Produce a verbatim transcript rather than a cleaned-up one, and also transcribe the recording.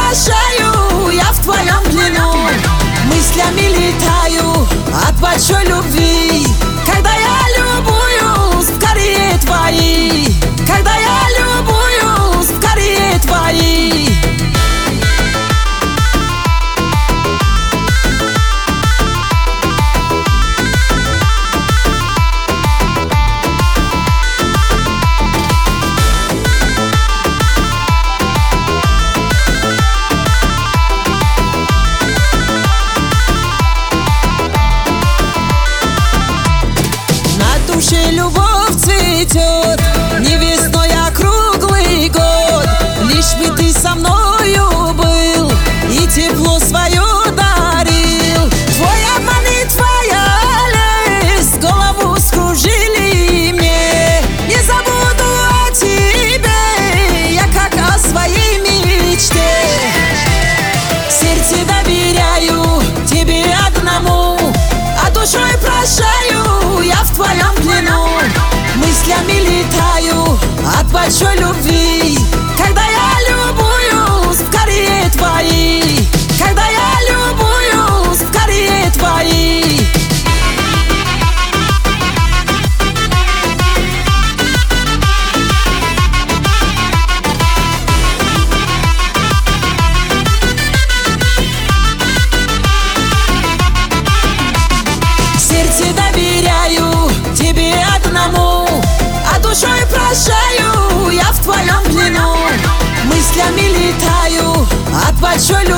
прощаю, я в твоем плену. Мыслями летаю от большой любви. Когда я любуюсь, скорее твои. Когда я любуюсь, скорее твои. Любовь цветет не весной, а круглый год. Лишь бы ты со мною был и тепло свое дарил. Твой обман и твоя лесть голову скружили мне. Не забуду о тебе, я как о своей мечте. Сердце доверяю тебе одному, а душой прощаю, я в твоем плену. Мыслями летаю от большой любви. Когда я любуюсь, скорее твои. Когда я любуюсь, скорее твои. Сердце доверяю тебе одному, а душой прощаю, я в твоем плену. Мыслями летаю от большой любви.